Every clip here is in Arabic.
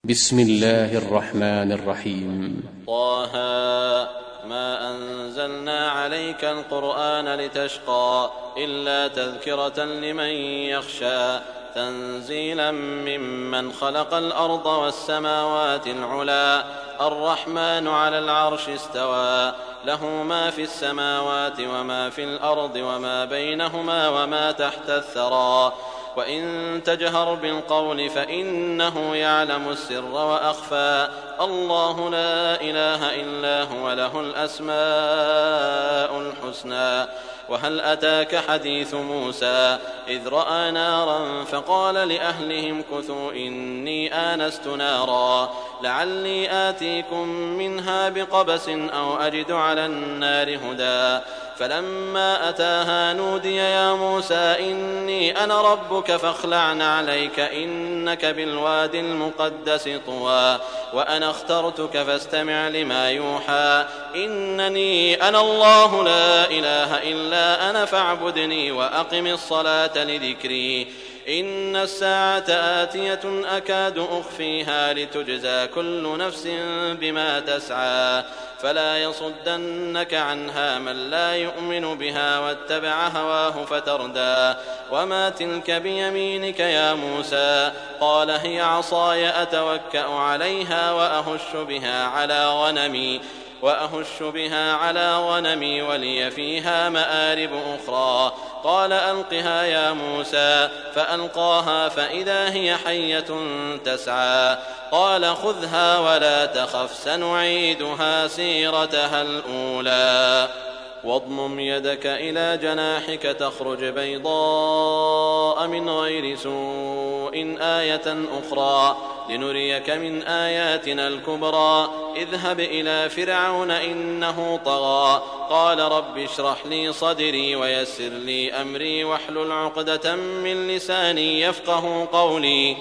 بسم الله الرحمن الرحيم. طه ما أنزلنا عليك القرآن لتشقى إلا تذكرة لمن يخشى تنزيلا ممن خلق الأرض والسماوات العلى الرحمن على العرش استوى له ما في السماوات وما في الأرض وما بينهما وما تحت الثرى وإن تجهر بالقول فإنه يعلم السر وأخفى الله لا إله إلا هو له الأسماء الحسنى وهل أتاك حديث موسى إذ رأى نارا فقال لأهلهم كثوا إني آنست نارا لعلي آتيكم منها بقبس أو أجد على النار هدى فلما أتاها نودي يا موسى إني أنا ربك فاخلع عليك إنك بالواد المقدس طوى وأنا اخترتك فاستمع لما يوحى إنني أنا الله لا إله إلا أنا فاعبدني وأقم الصلاة لذكري إن الساعة آتية أكاد أخفيها لتجزى كل نفس بما تسعى فلا يصدنك عنها من لا يؤمن بها واتبع هواه فتردى وما تلك بيمينك يا موسى قال هي عصاي أتوكأ عليها وأهش بها على غنمي ولي فيها مآرب أخرى قال ألقها يا موسى فألقاها فإذا هي حية تسعى قال خذها ولا تخف سنعيدها سيرتها الأولى واضمم يدك إلى جناحك تخرج بيضاء من غير سوء آية أخرى لنريك من آياتنا الكبرى اذهب إلى فرعون إنه طغى قال رب اشرح لي صدري ويسر لي أمري واحلل عقدة من لساني يفقه قولي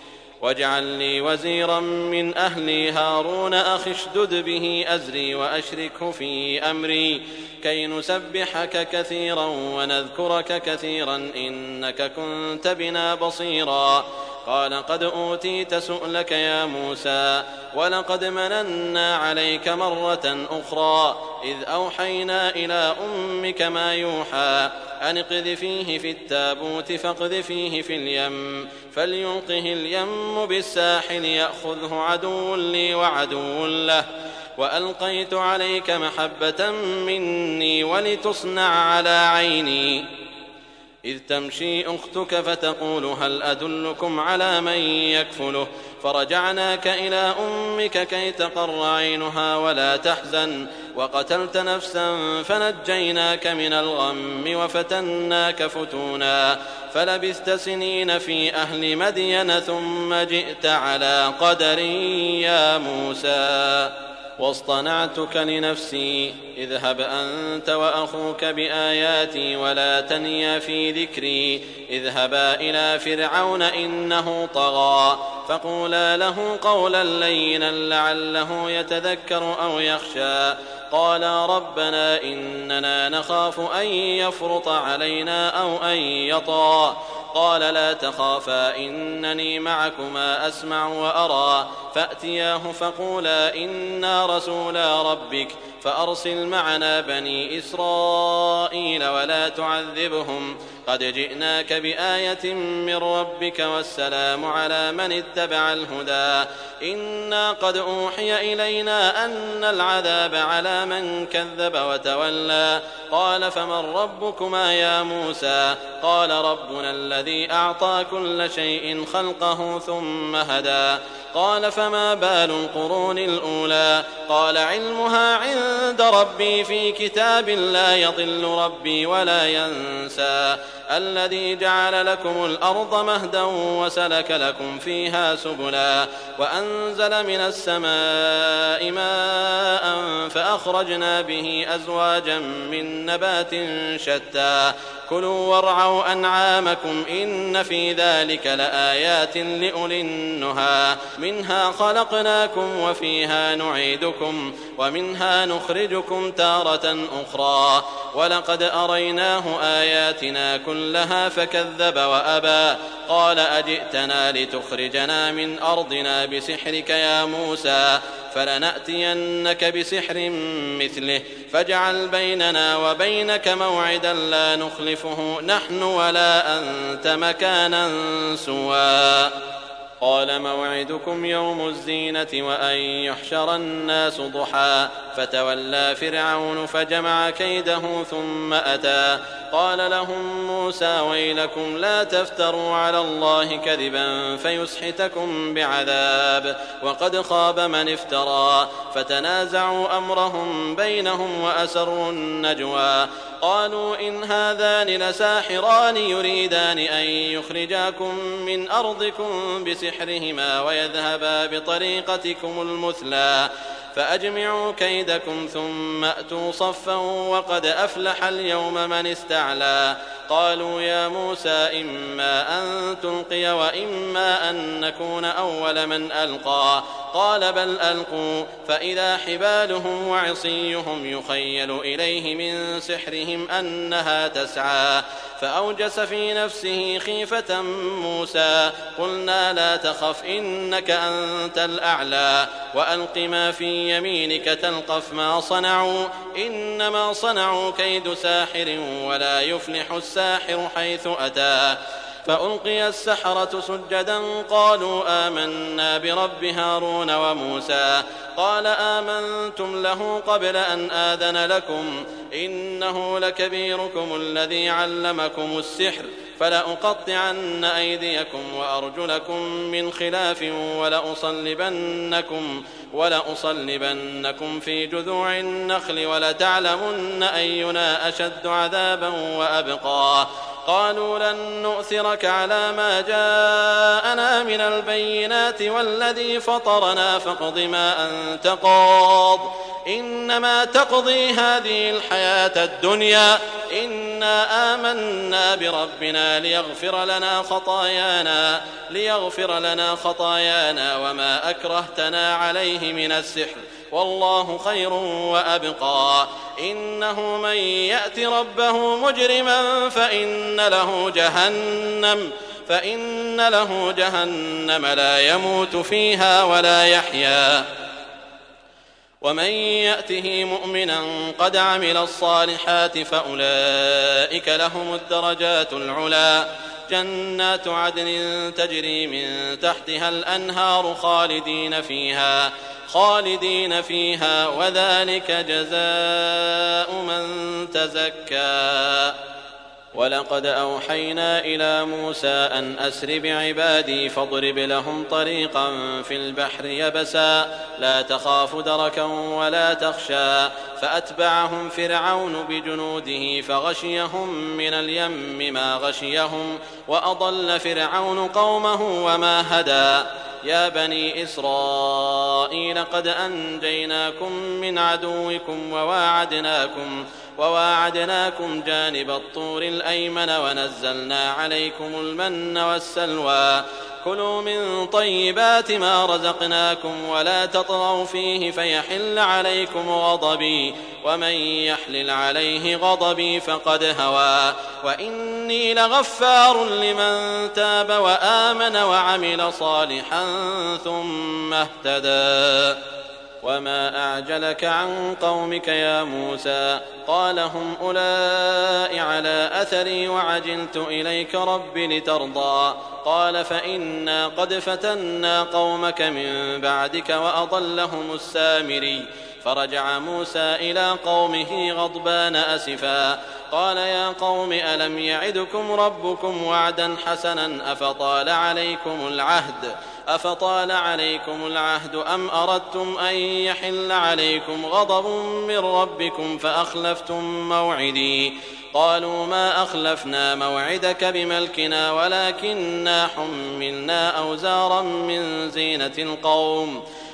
واجعل لي وزيرا من أهلي هارون أخي اشدد به أزري وأشركه في أمري كي نسبحك كثيرا ونذكرك كثيرا إنك كنت بنا بصيرا قال قد أوتيت سؤلك يا موسى ولقد مننا عليك مرة أخرى إذ أوحينا إلى أمك ما يوحى أن اقذفيه في التابوت فاقذفيه في اليم فليلقه اليم بالساحل يأخذه عدو لي وعدو له وألقيت عليك محبة مني ولتصنع على عيني إذ تمشي أختك فتقول هل أدلكم على من يكفله فرجعناك إلى أمك كي تقر عينها ولا تحزن وقتلت نفسا فنجيناك من الغم وفتناك فتونا فلبثت سنين في أهل مدين ثم جئت على قدر يا موسى واصطنعتك لنفسي اذهب أنت وأخوك بآياتي ولا تنيا في ذكري اذهبا إلى فرعون إنه طغى فقولا له قولا لينا لعله يتذكر أو يخشى قالا ربنا إننا نخاف أن يفرط علينا أو أن يطغى قال لا تخافا إنني معكما أسمع وأرى فأتياه فقولا إنا رسولا ربك فأرسل معنا بني إسرائيل ولا تعذبهم قد جئناك بآية من ربك والسلام على من اتبع الهدى إنا قد أوحي إلينا أن العذاب على من كذب وتولى قال فمن ربكما يا موسى قال ربنا الذي أعطى كل شيء خلقه ثم هدى قال فما بال القرون الأولى قال علمها عند ربي في كتاب لا يضل ربي ولا ينسى الذي جعل لكم الأرض مهدا وسلك لكم فيها سبلا وأنزل من السماء ماء فأخرجنا به أزواجا من نبات شتى كلوا وارعوا أنعامكم إن في ذلك لآيات لأولي النهى منها خلقناكم وفيها نعيدكم ومنها نخرجكم تارة أخرى ولقد أريناه آياتنا كلها فكذب وأبى قال أجئتنا لتخرجنا من أرضنا بسحرك يا موسى فلنأتينك بسحر مثله فاجعل بيننا وبينك موعدا لا نخلفه نحن ولا أنت مكانا سوى قال موعدكم يوم الزينة وأن يحشر الناس ضحى فتولى فرعون فجمع كيده ثم أتى قال لهم موسى ويلكم لا تفتروا على الله كذبا فيسحتكم بعذاب وقد خاب من افترى فتنازعوا أمرهم بينهم وأسروا النجوى قالوا إن هذان لساحران يريدان أن يخرجاكم من أرضكم بسحرهما ويذهبا بطريقتكم المثلى فأجمعوا كيدكم ثم أتوا صفا وقد أفلح اليوم من استعلى قالوا يا موسى إما أن تلقي وإما أن نكون أول من ألقى قال بل ألقوا فإذا حبالهم وعصيهم يخيل إليه من سحرهم أنها تسعى فأوجس في نفسه خيفة موسى قلنا لا تخف إنك أنت الأعلى وألق ما في يمينك تلقف ما صنعوا إنما صنعوا كيد ساحر ولا يفلح الساحر حيث أتى فألقي السحرة سجدا قالوا آمنا برب هارون وموسى قال آمنتم له قبل أن آذن لكم إنه لكبيركم الذي علمكم السحر فلأقطعن أيديكم وأرجلكم من خلاف ولأصلبنكم في جذوع النخل ولتعلمن أينا أشد عذابا وأبقى قالوا لن نؤثرك على ما جاءنا من البينات والذي فطرنا فاقض ما أنت قاض إنما تقضي هذه الحياة الدنيا إنا آمنا بربنا ليغفر لنا خطايانا وما أكرهتنا عليه من السحر والله خير وأبقى إنه من يأت ربه مجرما فإن له جهنم لا يموت فيها ولا يحيا ومن يأته مؤمنا قد عمل الصالحات فأولئك لهم الدرجات العلى جنات عدن تجري من تحتها الأنهار خالدين فيها وذلك جزاء من تزكى ولقد أوحينا إلى موسى أن أسر بعبادي فاضرب لهم طريقا في البحر يبسا لا تخاف دركا ولا تخشى فأتبعهم فرعون بجنوده فغشيهم من اليم ما غشيهم وأضل فرعون قومه وما هدى يا بني إسرائيل قد أنجيناكم من عدوكم وواعدناكم جانب الطور الأيمن ونزلنا عليكم المن والسلوى كلوا من طيبات ما رزقناكم ولا تطغوا فيه فيحل عليكم غضبي ومن يحلل عليه غضبي فقد هوى وإني لغفار لمن تاب وآمن وعمل صالحا ثم اهتدى وما أعجلك عن قومك يا موسى قال هم أولئك على أثري وعجلت إليك رب لترضى قال فإنا قد فتنا قومك من بعدك وأضلهم السامري فرجع موسى إلى قومه غضبان أسفا قال يا قوم ألم يعدكم ربكم وعدا حسنا أفطال عليكم العهد أم أردتم أن يحل عليكم غضب من ربكم فأخلفتم موعدي قالوا ما أخلفنا موعدك بملكنا ولكننا حملنا أوزارا من زينة القوم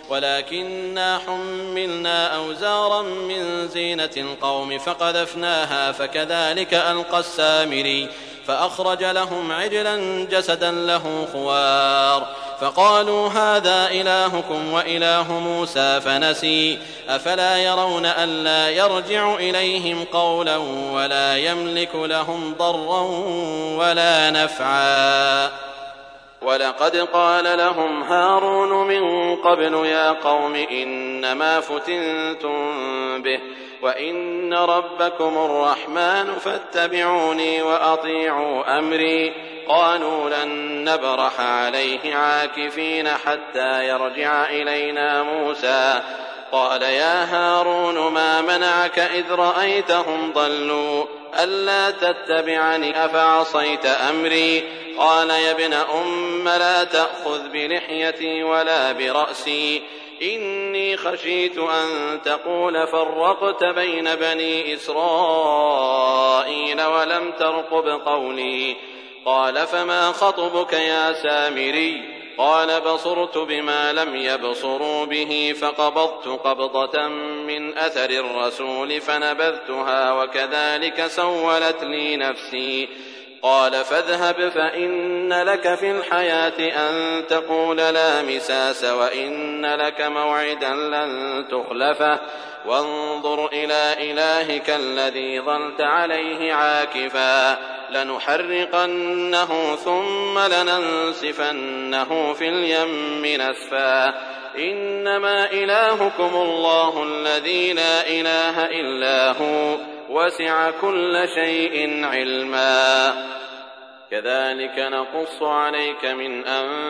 ولكننا حملنا أوزارا من زينة القوم فقذفناها فكذلك ألقى السامري فأخرج لهم عجلا جسدا له خوار فقالوا هذا إلهكم وإله موسى فنسي أفلا يرون ألا يرجع إليهم قولا ولا يملك لهم ضرا ولا نفعا ولقد قال لهم هارون من قبل يا قوم إنما فتنتم به وإن ربكم الرحمن فاتبعوني وأطيعوا أمري قالوا لن نبرح عليه عاكفين حتى يرجع إلينا موسى قال يا هارون ما منعك إذ رأيتهم ضلوا ألا تتبعني أفعصيت أمري قال يا ابن أم لا تأخذ بلحيتي ولا برأسي إني خشيت أن تقول فرقت بين بني إسرائيل ولم ترقب قولي قال فما خطبك يا سامري قال بصرت بما لم يبصروا به فقبضت قبضة من أثر الرسول فنبذتها وكذلك سولت لي نفسي قال فاذهب فإن لك في الحياة أن تقول لا مساس وإن لك موعدا لن تخلفه وانظر إلى إلهك الذي ظلت عليه عاكفا لنحرقنه ثم لننسفنه في اليم نسفا إنما إلهكم الله الذي لا إله إلا هو وسع كل شيء علما كذلك نقص عليك من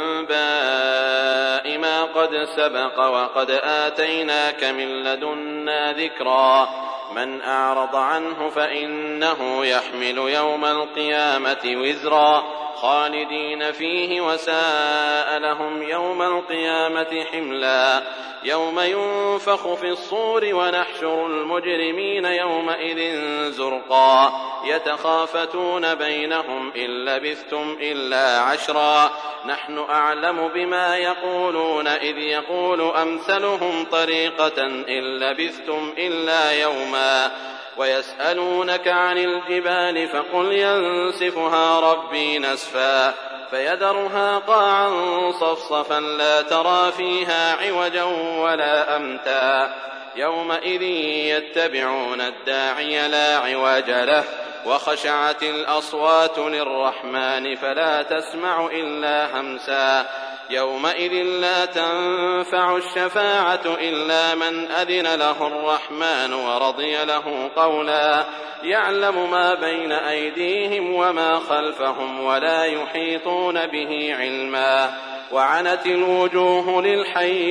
أنباء ما قد سبق وقد آتيناك من لدنا ذكرا من أعرض عنه فإنه يحمل يوم القيامة وزرا خالدين فيه وساء لهم يوم القيامة حملا يوم ينفخ في الصور ونحشر المجرمين يومئذ زرقا يتخافتون بينهم إن لبثتم إلا عشرا نحن أعلم بما يقولون إذ يقول أمثلهم طريقة إن لبثتم إلا يوما ويسألونك عن الجبال فقل ينسفها ربي نسفا فيذرها قاعا صفصفا لا ترى فيها عوجا ولا أمتا يومئذ يتبعون الداعي لا عوج له وخشعت الأصوات للرحمن فلا تسمع إلا همسا يومئذ لا تنفع الشفاعة إلا من أذن له الرحمن ورضي له قولا يعلم ما بين أيديهم وما خلفهم ولا يحيطون به علما وعنت الوجوه للحي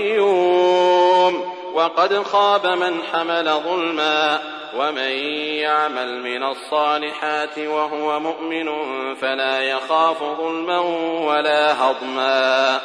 القيوم وقد خاب من حمل ظلما ومن يعمل من الصالحات وهو مؤمن فلا يخاف ظلما ولا هضما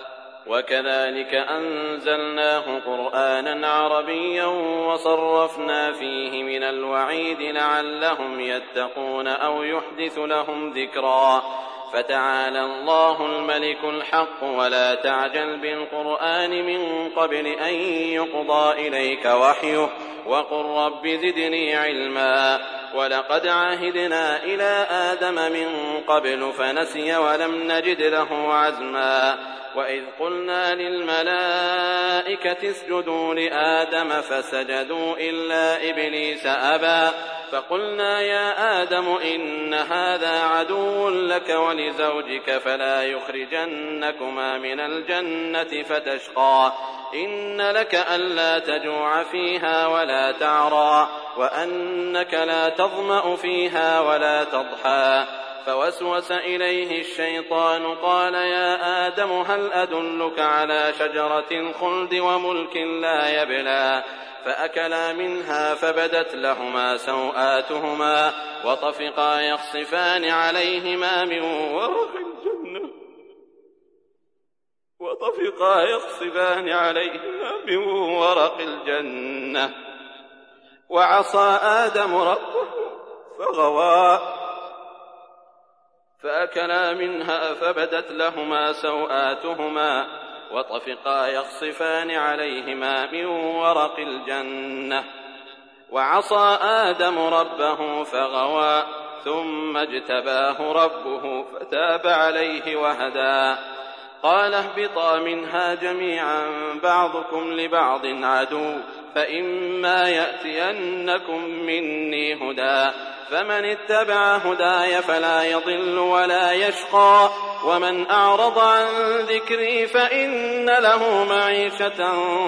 وكذلك أنزلناه قرآنا عربيا وصرفنا فيه من الوعيد لعلهم يتقون أو يحدث لهم ذكرا فتعالى الله الملك الحق ولا تعجل بالقرآن من قبل أن يقضى إليك وحيه وقل رب زدني علما ولقد عهدنا إلى آدم من قبل فنسي ولم نجد له عزما وإذ قلنا للملائكة اسجدوا لآدم فسجدوا إلا إبليس أبى فقلنا يا آدم إن هذا عدو لك ولزوجك فلا يخرجنكما من الجنة فتشقى إن لك ألا تجوع فيها ولا تعرى وأنك لا تظمأ فيها ولا تضحى فوسوس إليه الشيطان قال يا آدم هل أدلك على شجرة الخلد وملك لا يبلى فأكلا منها فبدت لهما سوآتهما وطفقا يخصفان عليهما من ورق الجنة وعصى آدم ربه فغوى فأكلا منها فبدت لهما سوآتهما وطفقا يخصفان عليهما من ورق الجنة. وعصى آدم ربه فغوى ثم اجتباه ربه فتاب عليه وهدى. قال اهبطا منها جميعا بعضكم لبعض عدو فإما يأتينكم مني هدى فمن اتبع هداي فلا يضل ولا يشقى ومن أعرض عن ذكري فإن له معيشة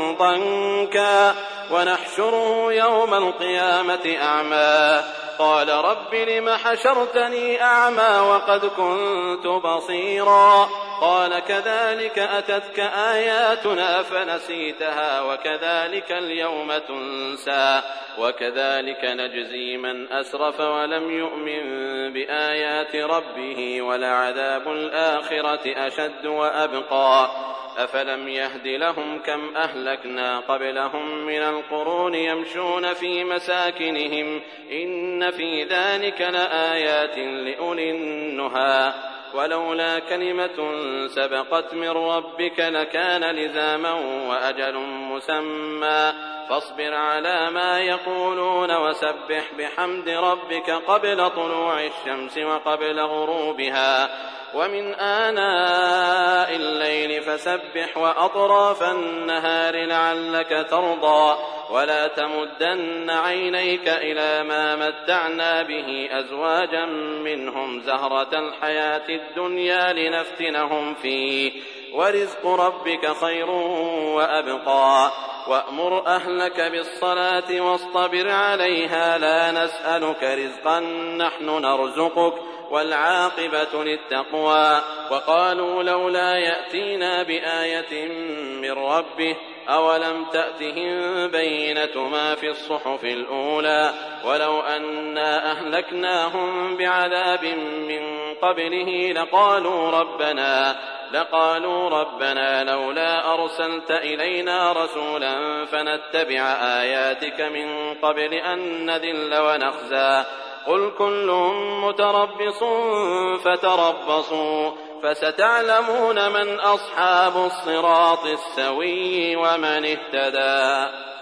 ضنكا ونحشره يوم القيامة أعمى قال رب لم حشرتني أعمى وقد كنت بصيرا قال كذلك أتتك آياتنا فنسيتها وكذلك اليوم تنسى وكذلك نجزي من أسرف ولم يؤمن بآيات ربه ولعذاب الآخرة أشد وأبقى أفلم يهد لهم كم أهلكنا قبلهم من القرون يمشون في مساكنهم إن في ذلك لآيات لأولي النهى ولولا كلمة سبقت من ربك لكان لزاما وأجل مسمى فاصبر على ما يقولون وسبح بحمد ربك قبل طلوع الشمس وقبل غروبها ومن آناء الليل فسبح وأطراف النهار لعلك ترضى ولا تمدن عينيك إلى ما متعنا به أزواجا منهم زهرة الحياة الدنيا لنفتنهم فيه ورزق ربك خير وأبقى وأمر أهلك بالصلاة واصطبر عليها لا نسألك رزقا نحن نرزقك والعاقبة للتقوى وقالوا لولا يأتينا بآية من ربه أولم تأتهم بينة ما في الصحف الأولى ولو أنا أهلكناهم بعذاب من قبله لقالوا ربنا لولا أرسلت إلينا رسولا فنتبع آياتك من قبل أن نذل ونخزى قل كل متربص فتربصوا فستعلمون من أصحاب الصراط السوي ومن اهتدى.